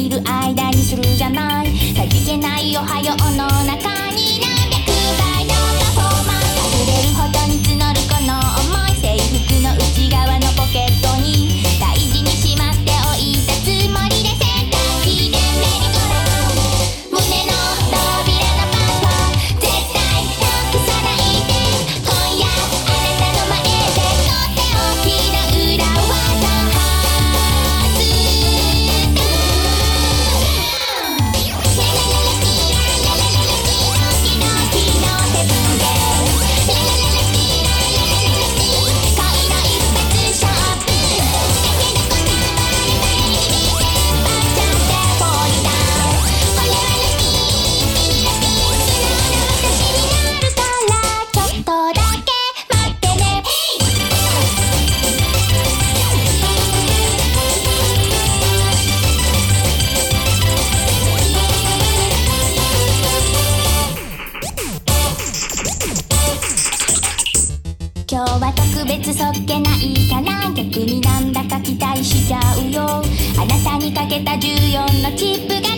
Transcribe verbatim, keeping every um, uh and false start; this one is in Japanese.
いる間にするじゃない。さりげないおはようの中に何百倍のパフォーマンス、溢れるほどに募るこの想い、制服の内側のポケットに大事にしまっておいたつもりで、洗濯機でメリーゴラウンド、胸の扉のパスワード絶対なくさないで。今夜あなたの前でとっておきの裏技発動。今日は特別そっけないかな、逆になんだか期待しちゃうよ。あなたにかけたじゅうよんのチップが